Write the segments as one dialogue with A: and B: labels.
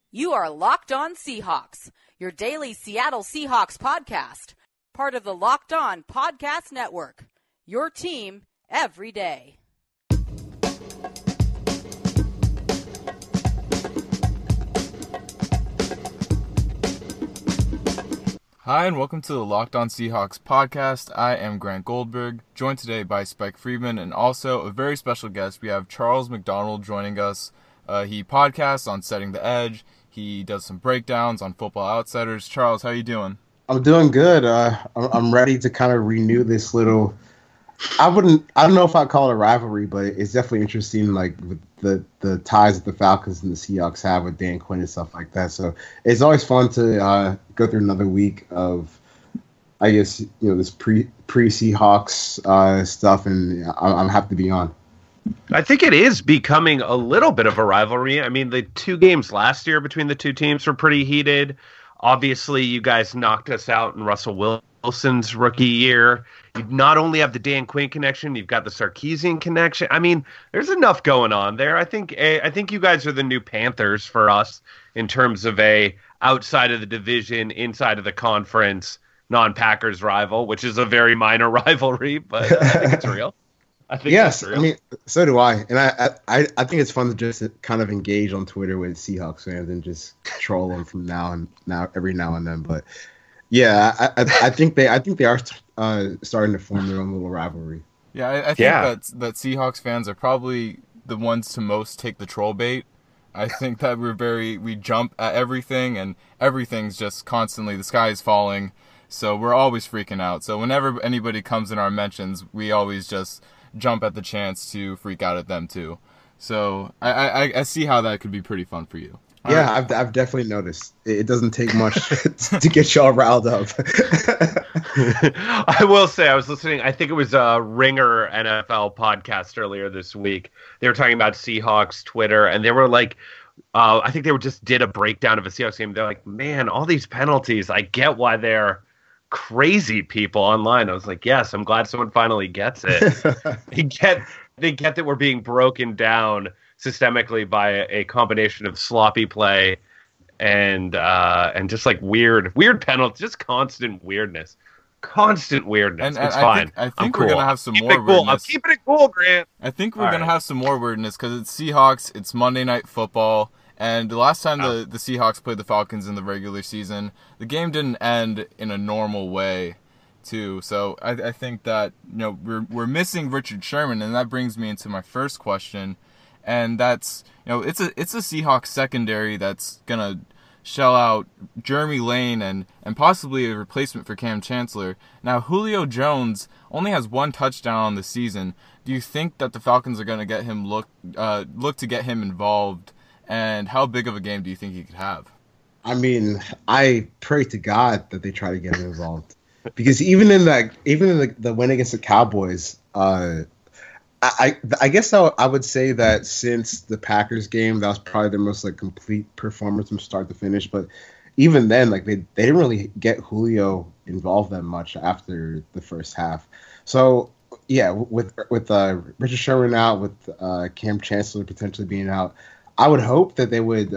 A: You are Locked On Seahawks, your daily Seattle Seahawks podcast, part of the Locked On Podcast Network, your team every day.
B: Hi, and welcome to the Locked On Seahawks podcast. I am Grant Goldberg, joined today by Spike Friedman, and also a very special guest. We have Charles McDonald joining us. He podcasts on Setting the Edge. He does some breakdowns on Football Outsiders. Charles, how you doing?
C: I'm doing good. I'm ready to kind of renew this little. I don't know if I'd call it a rivalry, but it's definitely interesting, like with the ties that the Falcons and the Seahawks have with Dan Quinn and stuff like that. So it's always fun to go through another week of, I guess, this pre-Seahawks stuff, and I'm happy to be on.
D: I think it is becoming a little bit of a rivalry. I mean, the two games last year between the two teams were pretty heated. Obviously, you guys knocked us out in Russell Wilson's rookie year. You not only have the Dan Quinn connection, you've got the Sarkisian connection. I mean, there's enough going on there. I think you guys are the new Panthers for us in terms of a outside of the division, inside of the conference, non-Packers rival, which is a very minor rivalry, but I think it's real.
C: Yes, I mean, so do I. And I think it's fun to just kind of engage on Twitter with Seahawks fans and just troll them from every now and then. But yeah, I think they are starting to form their own little rivalry.
B: Yeah, I think that Seahawks fans are probably the ones to most take the troll bait. I think that we jump at everything, and everything's just constantly, the sky is falling. So we're always freaking out. So whenever anybody comes in our mentions, we always just jump at the chance to freak out at them too. So I see how that could be pretty fun for you.
C: Yeah, right. I've definitely noticed. It doesn't take much to get y'all riled up.
D: I will say, I was listening, I think it was a Ringer NFL podcast earlier this week. They were talking about Seahawks Twitter, and they were like, I think they just did a breakdown of a Seahawks game. They're like, man, all these penalties, I get why they're crazy people online. I was like, yes, I'm glad someone finally gets it. They get that we're being broken down systemically by a combination of sloppy play and just like weird penalties, just constant weirdness. And it's fine.
B: I think
D: we're
B: cool. Gonna have some more weirdness.
D: I'm keeping it cool, Grant.
B: I think we're gonna have some more weirdness because it's Seahawks. It's Monday Night Football. And the last time the Seahawks played the Falcons in the regular season, the game didn't end in a normal way, too. So I think that we're missing Richard Sherman, and that brings me into my first question, and that's it's a Seahawks secondary that's gonna shell out Jeremy Lane and possibly a replacement for Cam Chancellor. Now Julio Jones only has one touchdown on the season. Do you think that the Falcons are gonna get him look to get him involved? And how big of a game do you think he could have?
C: I mean, I pray to God that they try to get him involved, because even in the win against the Cowboys, I guess I would say that since the Packers game, that was probably their most complete performance from start to finish. But even then, they didn't really get Julio involved that much after the first half. So yeah, with Richard Sherman out, with Cam Chancellor potentially being out, I would hope that they would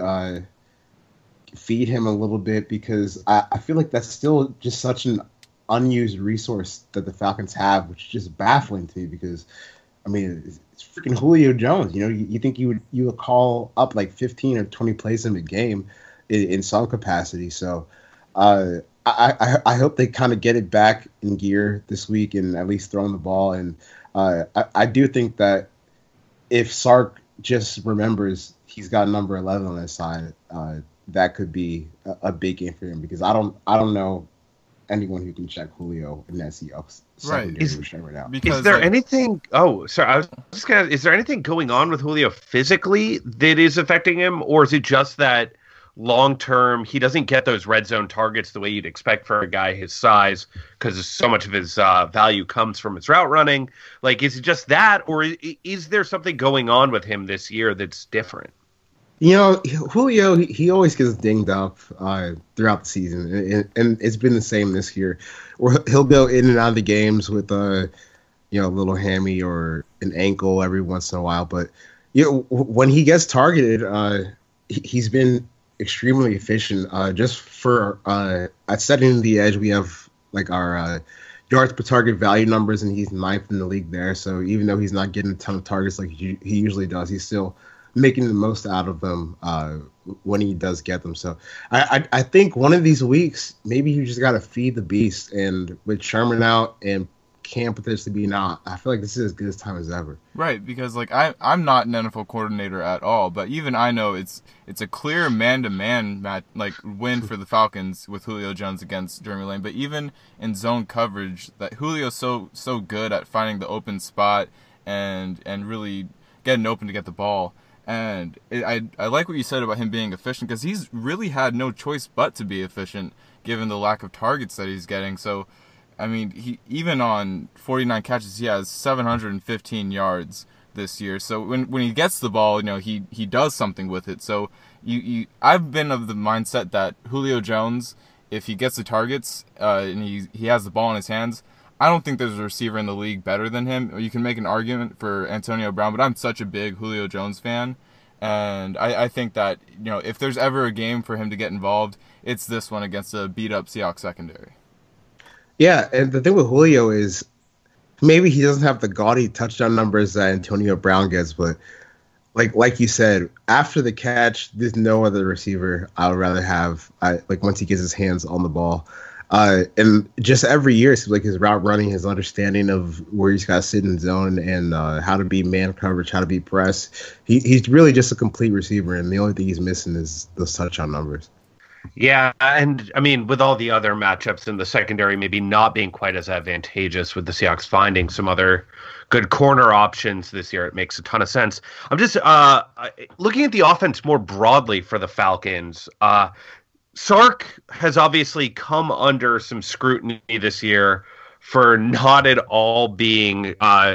C: feed him a little bit, because I feel like that's still just such an unused resource that the Falcons have, which is just baffling to me, because, I mean, it's freaking Julio Jones. You think you would call up 15 or 20 plays in a game in some capacity. So I hope they kind of get it back in gear this week and at least throwing the ball. And I do think that if Sark just remembers he's got number 11 on his side, that could be a big game for him, because I don't know anyone who can check Julio in that Seahawks secondary right now.
D: Is there anything? Oh, sorry. I was just gonna. Is there anything going on with Julio physically that is affecting him, or is it just that long term he doesn't get those red zone targets the way you'd expect for a guy his size, because so much of his value comes from his route running? Is it just that, or is there something going on with him this year that's different?
C: Julio, he always gets dinged up throughout the season, and it's been the same this year. Where he'll go in and out of the games with a little hammy or an ankle every once in a while. But when he gets targeted, he's been extremely efficient. Just for at setting the edge, we have like our yards per target value numbers, and he's ninth in the league there. So even though he's not getting a ton of targets like he usually does, he's still making the most out of them when he does get them. So I think one of these weeks, maybe you just got to feed the beast. And with Sherman out and Cam potentially being out, I feel like this is as good a time as ever.
B: Right, because like I'm not an NFL coordinator at all, but even I know it's a clear man-to-man win for the Falcons with Julio Jones against Jeremy Lane. But even in zone coverage, that Julio's so good at finding the open spot and really getting open to get the ball. And I like what you said about him being efficient, because he's really had no choice but to be efficient given the lack of targets that he's getting. So, I mean, he even on 49 catches, he has 715 yards this year. So when he gets the ball, he does something with it. So I've been of the mindset that Julio Jones, if he gets the targets and he has the ball in his hands, I don't think there's a receiver in the league better than him. You can make an argument for Antonio Brown, but I'm such a big Julio Jones fan. And I think that, if there's ever a game for him to get involved, it's this one against a beat-up Seahawks secondary.
C: Yeah, and the thing with Julio is maybe he doesn't have the gaudy touchdown numbers that Antonio Brown gets, but like you said, after the catch, there's no other receiver I would rather have, once he gets his hands on the ball. And just every year, it seems like his route running, his understanding of where he's got to sit in zone and how to be man coverage, how to be press. He's really just a complete receiver, and the only thing he's missing is those touchdown numbers.
D: Yeah, and I mean, with all the other matchups in the secondary maybe not being quite as advantageous, with the Seahawks finding some other good corner options this year, it makes a ton of sense. I'm just looking at the offense more broadly for the Falcons. Sark has obviously come under some scrutiny this year for not at all being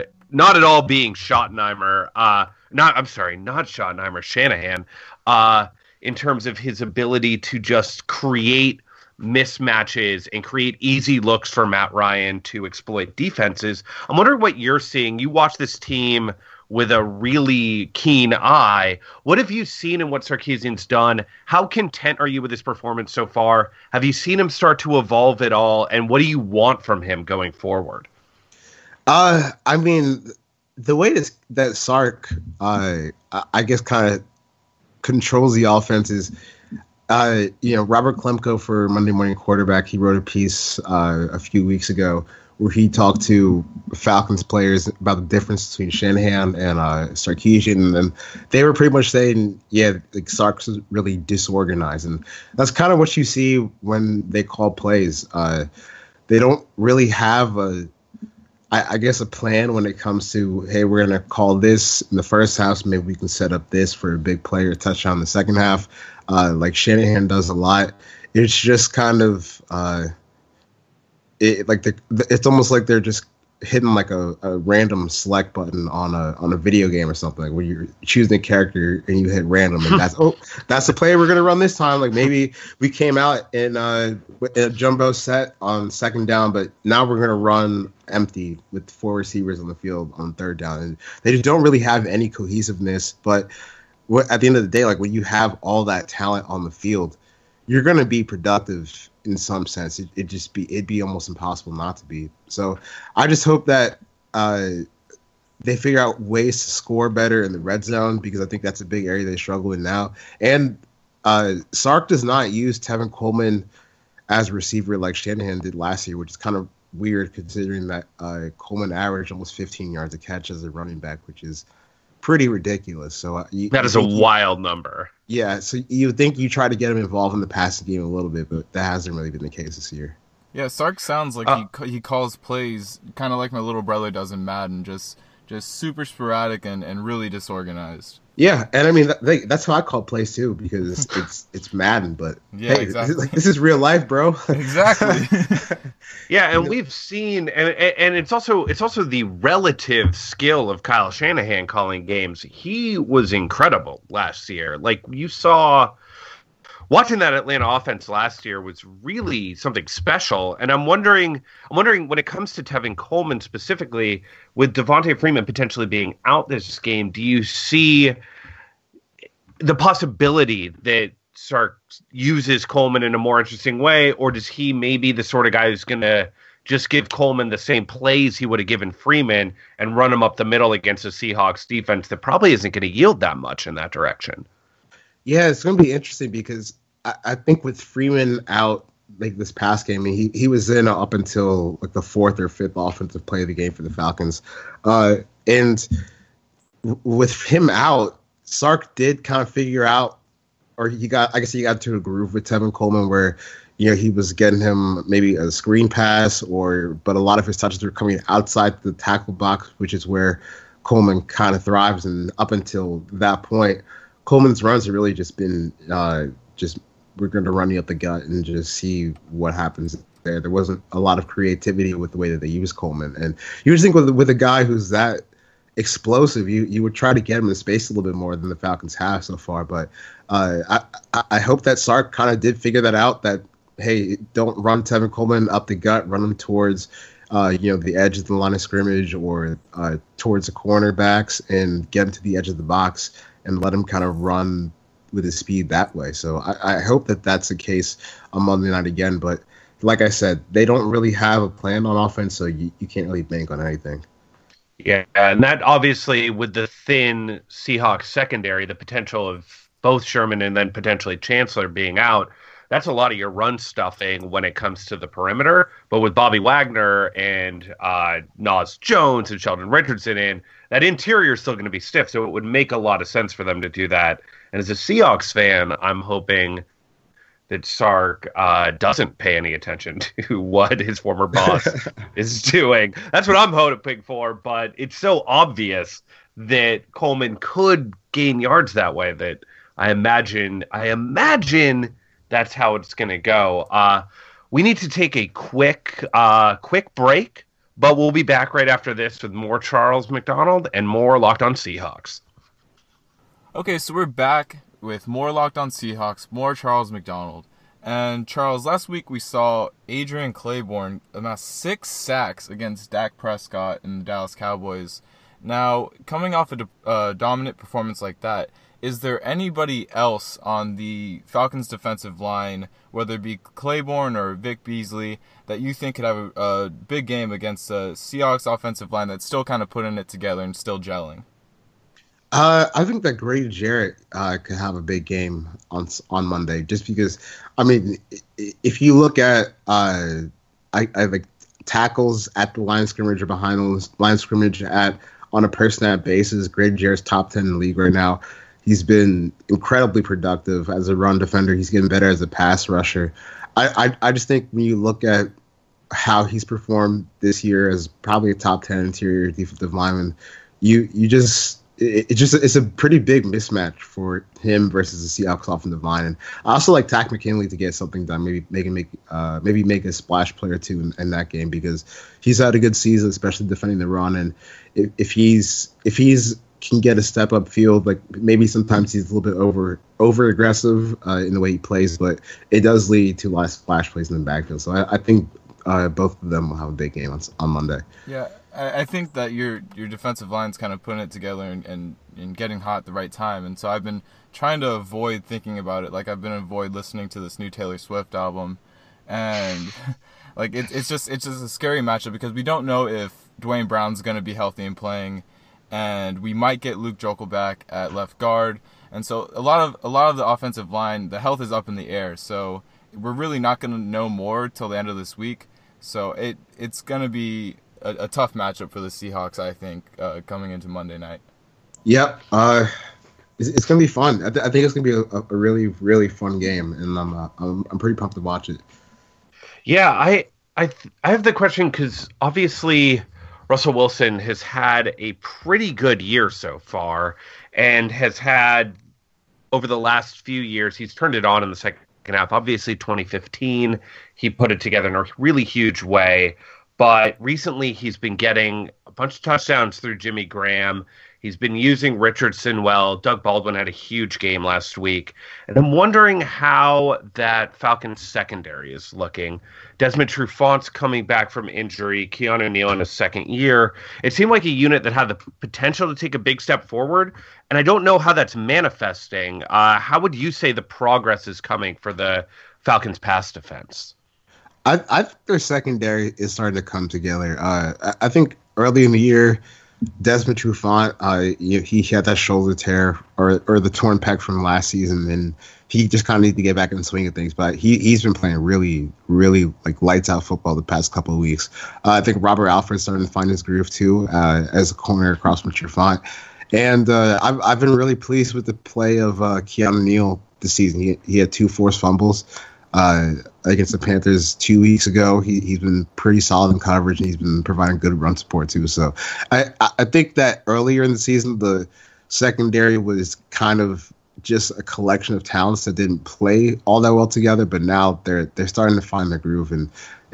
D: Schottenheimer. Not Schottenheimer, Shanahan. In terms of his ability to just create mismatches and create easy looks for Matt Ryan to exploit defenses. I'm wondering what you're seeing. You watch this team with a really keen eye. What have you seen in what Sarkisian's done? How content are you with his performance so far? Have you seen him start to evolve at all? And what do you want from him going forward?
C: I mean, the way that Sark, I guess, kind of controls the offense is, Robert Klemko for Monday Morning Quarterback, he wrote a piece a few weeks ago where he talked to Falcons players about the difference between Shanahan and Sarkisian, and they were pretty much saying, Sark's really disorganized, and that's kind of what you see when they call plays. They don't really have a plan when it comes to, hey, we're going to call this in the first half, maybe we can set up this for a big player touchdown in the second half, like Shanahan does a lot. It's just kind of it's almost like they're just hitting like a random select button on a video game or something, like where you're choosing a character and you hit random, and that's the play we're gonna run this time. Like maybe we came out in a jumbo set on second down, but now we're gonna run empty with 4 receivers on the field on third down, and they just don't really have any cohesiveness. But at the end of the day, like when you have all that talent on the field, you're gonna be productive in some sense. It'd be almost impossible not to be. So I just hope that they figure out ways to score better in the red zone, because I think that's a big area they struggle in now. And Sark does not use Tevin Coleman as a receiver like Shanahan did last year, which is kind of weird considering that Coleman averaged almost 15 yards a catch as a running back, which is pretty ridiculous. So
D: that is a wild number.
C: Yeah, so you would think you try to get him involved in the passing game a little bit, but that hasn't really been the case this year.
B: Yeah, Sark sounds like he calls plays kind of like my little brother does in Madden, just super sporadic and really disorganized.
C: Yeah, and I mean that's how I call plays too, because it's Madden, but
B: yeah,
C: hey,
B: exactly.
C: this is real life, bro.
B: Exactly.
D: Yeah, and we've seen, and it's also the relative skill of Kyle Shanahan calling games. He was incredible last year. Like you saw, watching that Atlanta offense last year was really something special. And I'm wondering when it comes to Tevin Coleman specifically, with Devontae Freeman potentially being out this game, do you see the possibility that Sark uses Coleman in a more interesting way, or does he maybe the sort of guy who's going to just give Coleman the same plays he would have given Freeman and run him up the middle against a Seahawks defense that probably isn't going to yield that much in that direction?
C: Yeah, it's going to be interesting because I think with Freeman out like this past game, I mean, he was in up until like the fourth or fifth offensive play of the game for the Falcons. And with him out, Sark did kind of figure out, or he got to a groove with Tevin Coleman where, you know, he was getting him maybe a screen pass but a lot of his touches were coming outside the tackle box, which is where Coleman kind of thrives. And up until that point, Coleman's runs have really just been we're going to run you up the gut and just see what happens there. There wasn't a lot of creativity with the way that they use Coleman. And you would think with a guy who's that explosive, you would try to get him in space a little bit more than the Falcons have so far. But I hope that Sark kind of did figure that out, that, hey, don't run Tevin Coleman up the gut, run him towards the edge of the line of scrimmage or towards the cornerbacks and get him to the edge of the box and let him kind of run with his speed that way. So I hope that that's the case on Monday night again. But like I said, they don't really have a plan on offense, so you can't really bank on anything.
D: Yeah, and that obviously with the thin Seahawks secondary, the potential of both Sherman and then potentially Chancellor being out, that's a lot of your run stuffing when it comes to the perimeter. But with Bobby Wagner and Nas Jones and Sheldon Richardson in, that interior is still going to be stiff. So it would make a lot of sense for them to do that. And as a Seahawks fan, I'm hoping that Sark doesn't pay any attention to what his former boss is doing. That's what I'm hoping for. But it's so obvious that Coleman could gain yards that way that I imagine that's how it's going to go. We need to take a quick break, but we'll be back right after this with more Charles McDonald and more Locked On Seahawks.
B: Okay, so we're back with more Locked On Seahawks, more Charles McDonald. And Charles, last week we saw Adrian Claiborne amass 6 sacks against Dak Prescott and the Dallas Cowboys. Now, coming off a dominant performance like that, is there anybody else on the Falcons defensive line, whether it be Claiborne or Vic Beasley, that you think could have a big game against the Seahawks offensive line that's still kind of putting it together and still gelling?
C: I think that Grady Jarrett could have a big game on Monday, just because, I mean, if you look at I like tackles at the line of scrimmage or behind the line of scrimmage on a per snap basis, Grady Jarrett's top 10 in the league right now. He's been incredibly productive as a run defender. He's getting better as a pass rusher. I just think when you look at how he's performed this year as probably a top 10 interior defensive lineman, it's a pretty big mismatch for him versus the Seahawks offensive line. And I also like Takk McKinley to get something done, maybe make a splash play or two in that game, because he's had a good season, especially defending the run. And if he's can get a step up field, like maybe sometimes he's a little bit over aggressive in the way he plays, but it does lead to a lot of splash plays in the backfield. So I think both of them will have a big game on Monday.
B: Yeah, I think that your defensive line's kind of putting it together and getting hot at the right time. And so I've been trying to avoid thinking about it. Like I've been avoid listening to this new Taylor Swift album, and like it's just a scary matchup because we don't know if Dwayne Brown's going to be healthy and playing. And we might get Luke Jokel back at left guard, and so a lot of the offensive line, the health is up in the air. So we're really not going to know more till the end of this week. So it's going to be a tough matchup for the Seahawks, I think, coming into Monday night. Yep,
C: it's going to be fun. I think it's going to be a really, really fun game, and I'm pretty pumped to watch it.
D: Yeah, I have the question because obviously Russell Wilson has had a pretty good year so far and has had, over the last few years, he's turned it on in the second half. Obviously, 2015, he put it together in a really huge way. But recently, he's been getting a bunch of touchdowns through Jimmy Graham. He's been using Richardson well. Doug Baldwin had a huge game last week. And I'm wondering how that Falcons secondary is looking. Desmond Trufant's coming back from injury. Keanu Neal in his second year. It seemed like a unit that had the potential to take a big step forward. And I don't know how that's manifesting. How would you say the progress is coming for the Falcons pass defense?
C: I think their secondary is starting to come together. I think early in the year, Desmond Trufant, he had that shoulder tear or the torn pec from last season, and he just kind of needs to get back in the swing of things. But he's been playing really, really like lights out football the past couple of weeks. I think Robert Alford's starting to find his groove too as a corner across from Trufant, and I've been really pleased with the play of Keanu Neal this season. He had 2 forced fumbles against the Panthers 2 weeks ago. He's been pretty solid in coverage, and he's been providing good run support too. So I think that earlier in the season, the secondary was kind of just a collection of talents that didn't play all that well together, but now they're starting to find their groove and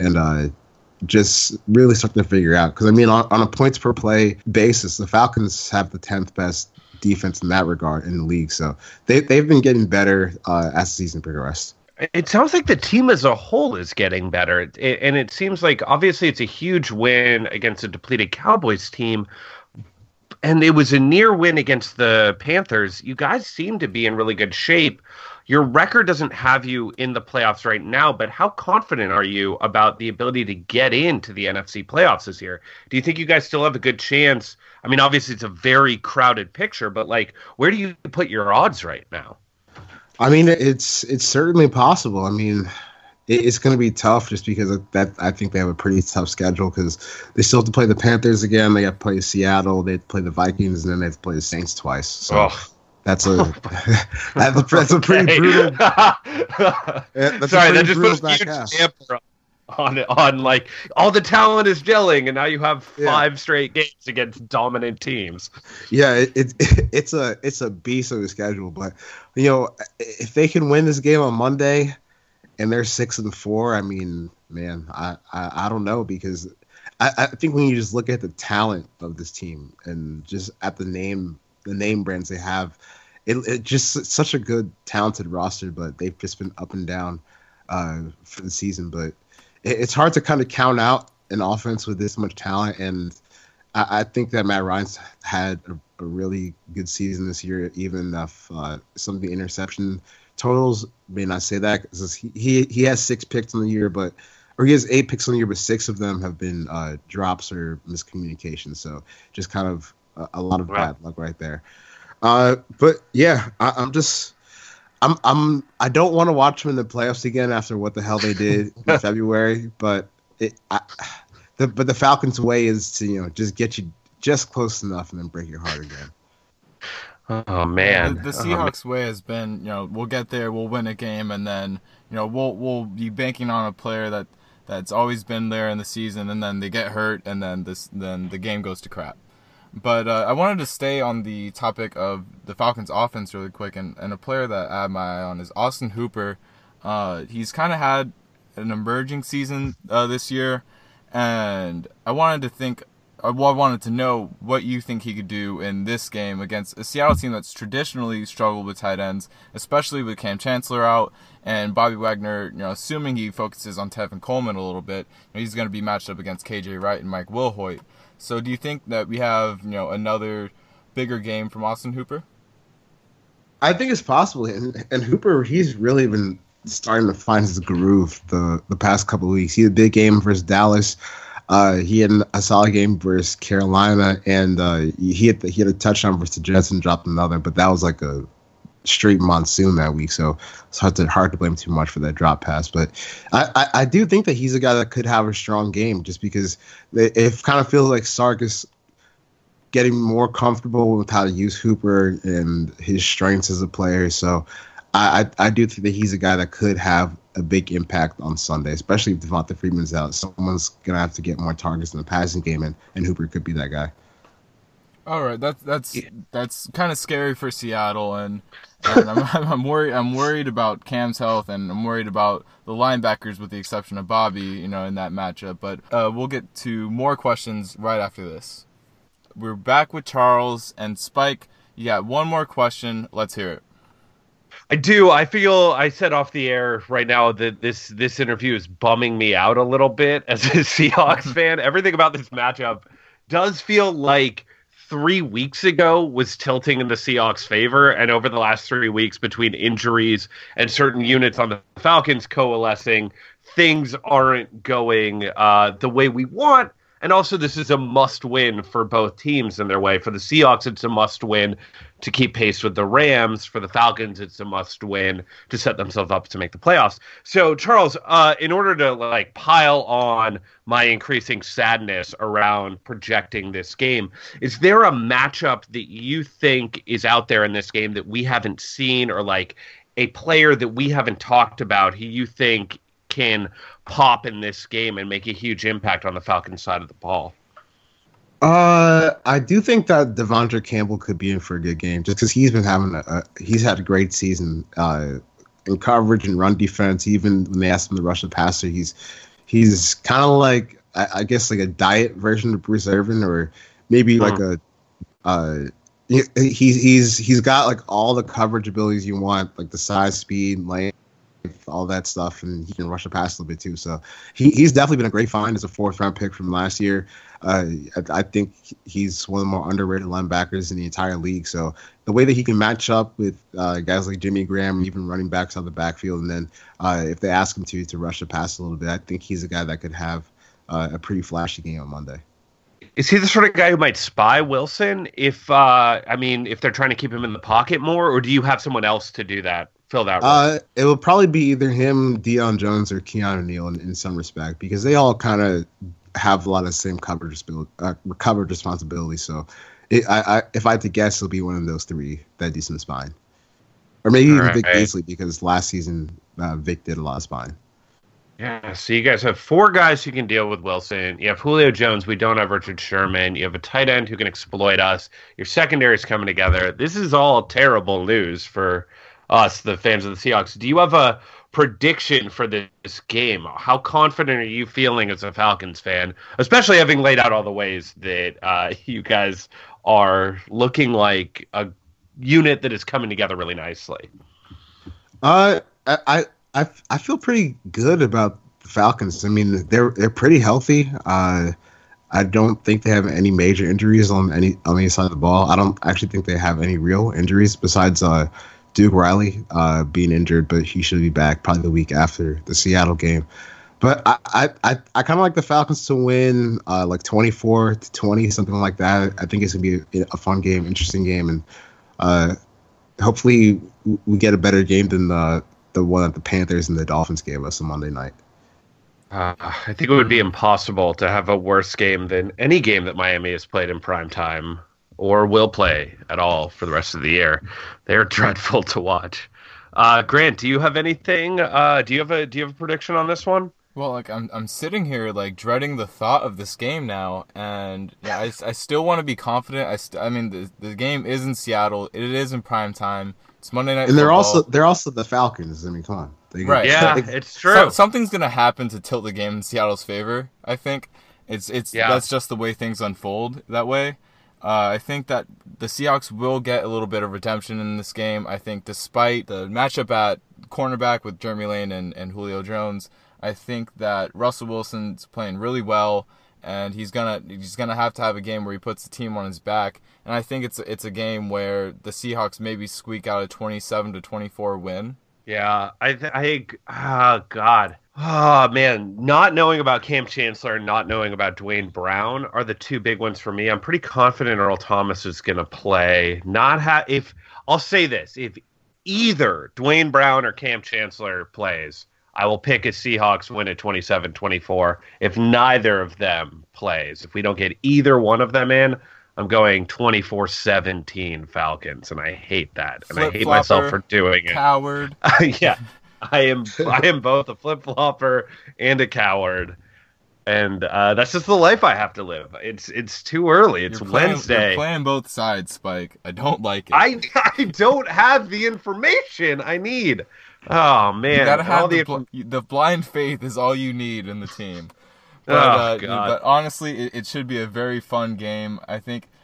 C: just really starting to figure out. Because I mean, on a points per play basis, the Falcons have the 10th best defense in that regard in the league. So they've been getting better as the season progressed.
D: It sounds like the team as a whole is getting better. And it seems like, obviously, it's a huge win against a depleted Cowboys team. And it was a near win against the Panthers. You guys seem to be in really good shape. Your record doesn't have you in the playoffs right now, but how confident are you about the ability to get into the NFC playoffs this year? Do you think you guys still have a good chance? I mean, obviously, it's a very crowded picture, but, like, where do you put your odds right now?
C: I mean, it's certainly possible. I mean, it's going to be tough just because of that. I think they have a pretty tough schedule because they still have to play the Panthers again. They have to play Seattle. They have to play the Vikings, and then they have to play the Saints twice. So that's a that's a pretty brutal.
D: Sorry, that just puts a huge damper on like all the talent is gelling, and now you have 5 straight games against dominant teams.
C: Yeah, it's a beast of a schedule, but you know, if they can win this game on Monday and they're 6-4, I mean, man, I don't know, because I think when you just look at the talent of this team and just at the name brands they have, it just such a good talented roster, but they've just been up and down for the season. But it's hard to kind of count out an offense with this much talent, and I think that Matt Ryan's had a really good season this year, even if some of the interception totals may not say that, because he has 6 picks on the year, or he has 8 picks on the year, but 6 of them have been drops or miscommunication. So just kind of a lot of bad luck right there. But yeah, I don't want to watch them in the playoffs again after what the hell they did in February, but the Falcons' way is to just get you just close enough and then break your heart again.
D: Oh man,
B: the Seahawks' way has been, we'll get there, we'll win a game, and then we'll be banking on a player that's always been there in the season, and then they get hurt, and then the game goes to crap. But I wanted to stay on the topic of the Falcons' offense really quick, and a player that I have my eye on is Austin Hooper. He's kind of had an emerging season this year, and I wanted to know what you think he could do in this game against a Seattle team that's traditionally struggled with tight ends, especially with Cam Chancellor out and Bobby Wagner, assuming he focuses on Tevin Coleman a little bit, he's going to be matched up against KJ Wright and Mike Wilhoit. So do you think that we have, another bigger game from Austin Hooper?
C: I think it's possible. And Hooper, he's really been starting to find his groove the past couple of weeks. He had a big game versus Dallas. He had a solid game versus Carolina, and he had a touchdown versus the Jets and dropped another, but that was like a straight monsoon that week, so it's hard to blame too much for that drop pass. But I do think that he's a guy that could have a strong game, just because it kind of feels like Sark is getting more comfortable with how to use Hooper and his strengths as a player. So I do think that he's a guy that could have a big impact on Sunday, especially if Devonta Freeman's out. Someone's going to have to get more targets in the passing game, and Hooper could be that guy.
B: All right, that's kind of scary for Seattle, and I'm worried about Cam's health, and I'm worried about the linebackers with the exception of Bobby, in that matchup. But we'll get to more questions right after this. We're back with Charles and Spike. You got one more question. Let's hear it.
D: I do. I feel I said off the air right now that this interview is bumming me out a little bit as a Seahawks fan. Everything about this matchup does feel like 3 weeks ago was tilting in the Seahawks' favor, and over the last 3 weeks, between injuries and certain units on the Falcons coalescing, things aren't going the way we want. And also, this is a must-win for both teams in their way. For the Seahawks, it's a must-win to keep pace with the Rams. For the Falcons, it's a must-win to set themselves up to make the playoffs. So, Charles, in order to pile on my increasing sadness around projecting this game, is there a matchup that you think is out there in this game that we haven't seen, or a player that we haven't talked about who you think can pop in this game and make a huge impact on the Falcons side of the ball?
C: I do think that Devondre Campbell could be in for a good game, just because he's been having he's had a great season in coverage and run defense. Even when they asked him to rush the passer, he's kind of I guess a diet version of Bruce Irvin, or maybe he's got all the coverage abilities you want, the size, speed, length, all that stuff, and he can rush the pass a little bit too. So he's definitely been a great find as a 4th-round pick from last year. I think he's one of the more underrated linebackers in the entire league. So the way that he can match up with guys like Jimmy Graham, even running backs on the backfield, and then if they ask him to rush the pass a little bit, I think he's a guy that could have a pretty flashy game on Monday.
D: Is he the sort of guy who might spy Wilson if they're trying to keep him in the pocket more, or do you have someone else to do that? Fill that role?
C: It will probably be either him, Deion Jones, or Keanu Neal in some respect, because they all kind of have a lot of the same coverage responsibility. So if I had to guess, it'll be one of those three that do some spine. Or maybe even Vic Beasley, because last season Vic did a lot of spine.
D: Yeah, so you guys have 4 guys who can deal with Wilson. You have Julio Jones. We don't have Richard Sherman. You have a tight end who can exploit us. Your secondary is coming together. This is all terrible news for us, the fans of the Seahawks. Do you have a prediction for this game? How confident are you feeling as a Falcons fan, especially having laid out all the ways that you guys are looking like a unit that is coming together really nicely?
C: I feel pretty good about the Falcons. I mean, they're pretty healthy. I don't think they have any major injuries on any side of the ball. I don't actually think they have any real injuries besides Duke Riley being injured, but he should be back probably the week after the Seattle game. But I kind of like the Falcons to win 24-20, something like that. I think it's going to be a fun game, interesting game, and hopefully we get a better game than the one that the Panthers and the Dolphins gave us on Monday night.
D: I think it would be impossible to have a worse game than any game that Miami has played in prime time or will play at all for the rest of the year. They're dreadful to watch. Grant, do you have anything? Do you have a prediction on this one?
B: Well, I'm sitting here dreading the thought of this game now, and I still want to be confident. I mean the game is in Seattle. It is in prime time. It's Monday Night Football.
C: And they're also the Falcons. I mean, come on.
B: Right.
D: Yeah, it's true.
B: Something's gonna happen to tilt the game in Seattle's favor. I think that's just the way things unfold that way. I think that the Seahawks will get a little bit of redemption in this game. I think despite the matchup at cornerback with Jeremy Lane and Julio Jones, I think that Russell Wilson's playing really well, and he's gonna have to have a game where he puts the team on his back. And I think it's a game where the Seahawks maybe squeak out a 27-24 win.
D: Yeah, God. Oh, man. Not knowing about Cam Chancellor and not knowing about Dwayne Brown are the two big ones for me. I'm pretty confident Earl Thomas is going to play. I'll say this. If either Dwayne Brown or Cam Chancellor plays, I will pick a Seahawks win at 27-24. If neither of them plays, if we don't get either one of them in, I'm going 24-17 Falcons, and I hate that. And I hate myself for doing it.
B: Coward.
D: Yeah. I am both a flip-flopper and a coward. And that's just the life I have to live. It's too early. It's Wednesday.
B: You're playing both sides, Spike. I don't like it.
D: I don't have the information I need. Oh, man.
B: You gotta have the blind faith is all you need in the team. But honestly, it should be a very fun game. I think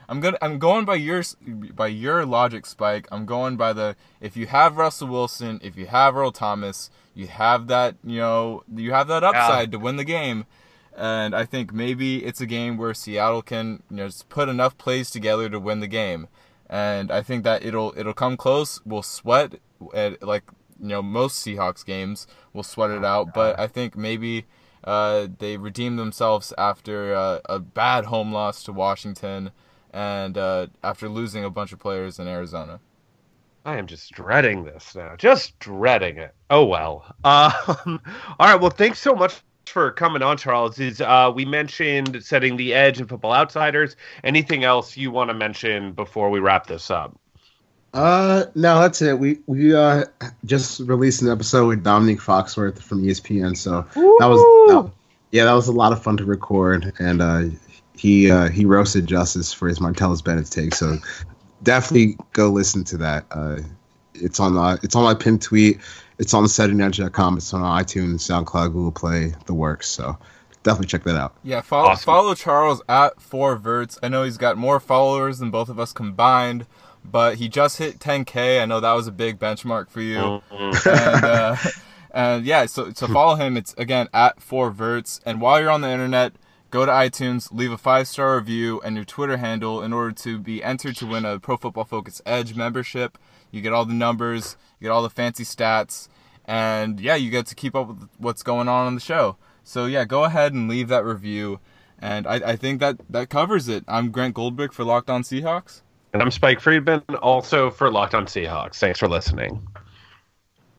B: I'm going by your logic, Spike. I'm going by if you have Russell Wilson, if you have Earl Thomas, you have that upside to win the game. And I think maybe it's a game where Seattle can just put enough plays together to win the game. And I think that it'll come close. We'll sweat at most Seahawks games. We'll sweat it out. But I think maybe they redeem themselves after a bad home loss to Washington and after losing a bunch of players in Arizona.
D: I am just dreading this now. Just dreading it. Oh, well. All right. Well, thanks so much for coming on, Charles. We mentioned setting the edge in Football Outsiders. Anything else you want to mention before we wrap this up?
C: No, that's it. We just released an episode with Dominique Foxworth from ESPN, so that was a lot of fun to record, and he roasted Justice for his Martellus Bennett take. So definitely go listen to that. It's on my pinned tweet. It's on SettingEdge.com. It's on iTunes, SoundCloud, Google Play, the works. So definitely check that out.
B: Yeah, follow Charles at 4Verts. I know he's got more followers than both of us combined, but he just hit 10K. I know that was a big benchmark for you. And yeah, so follow him. It's again at 4Verts. And while you're on the internet, go to iTunes, leave a 5-star review and your Twitter handle in order to be entered to win a Pro Football Focus Edge membership. You get all the numbers, you get all the fancy stats, and yeah, you get to keep up with what's going on the show. So yeah, go ahead and leave that review. And I think that covers it. I'm Grant Goldberg for Locked On Seahawks.
D: And I'm Spike Friedman, also for Locked On Seahawks. Thanks for listening.